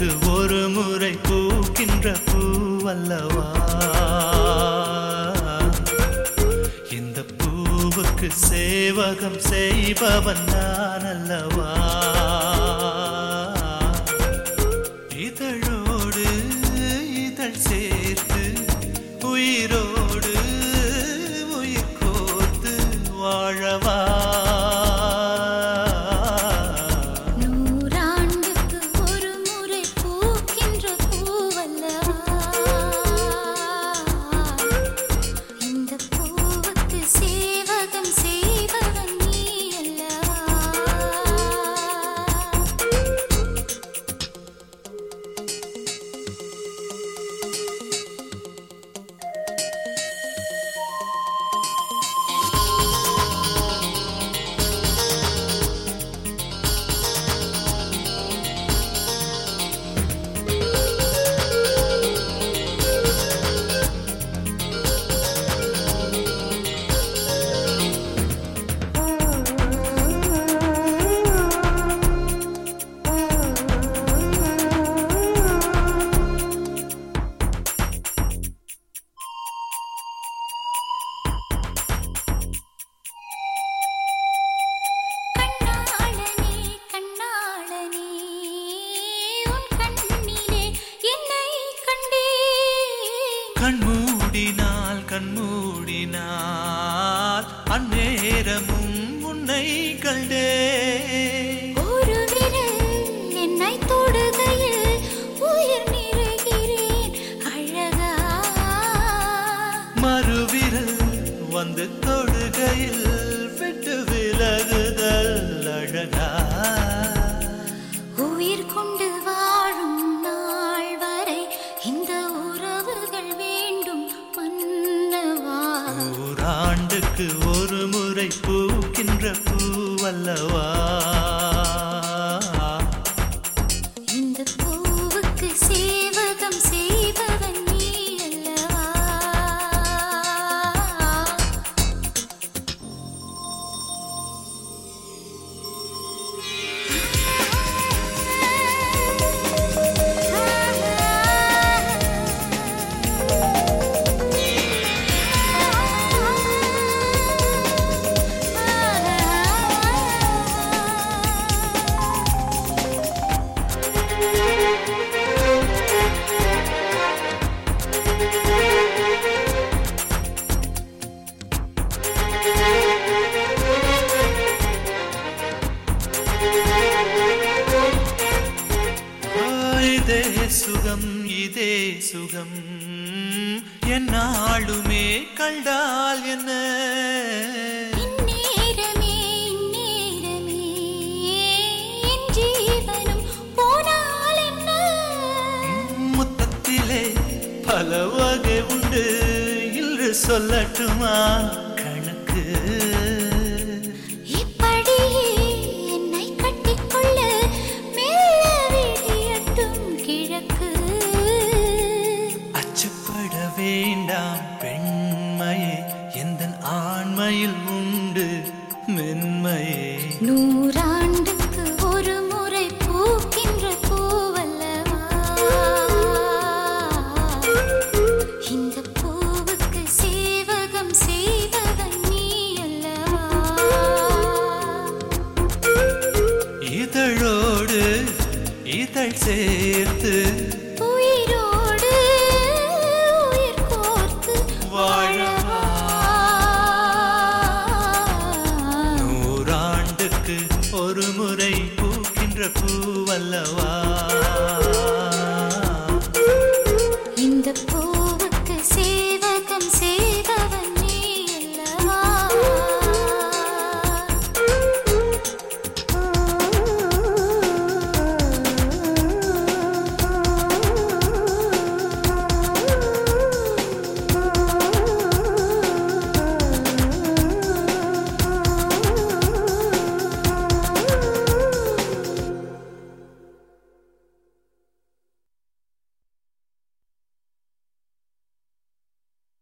ஆண்டுக்கு ஒரு முறை பூக்கின்ற பூவல்லவா இந்த பூவுக்கு சேவகம் செய்பவன் நான் அல்லவா இதழோடு இதழ் சேர்த்து உயிரோடு உயிர் கோர்த்து வாழவா கண்மூடினால் அந்நேரமும் உன்னை கண்டே ஒரு விரல் என்னை தொடுகையில் உயிர் நிறைகிறேன் அழகா மறுவிரல் வந்து தொடுகையில் விட்டு விலகுதல் அழகா உயிர் கொண்டு வாழும் நாள் வரை இந்த உறவுகள் வேண்டும் மன்னவா ஆண்டுக்கு ஒரு முறை பூக்கின்ற பூவல்லவா இந்த பூவுக்கு சேவகம் செய்பவன் நீ அல்லவா இதே சுகம் என்னாலுமே கண்டால் என்ன இந்நேரமே என் ஜீவனும் போனால் என்ன முத்தத்திலே பல வகை உண்டு இன்று சொல்லட்டுமா கணக்கு இப்படியே என்னை கட்டிக்கொள்ள மெல்ல விடியட்டும் கிழக்கு அச்சப்பட வேண்டாம் பெண்மையே எந்தன் ஆண்மையில்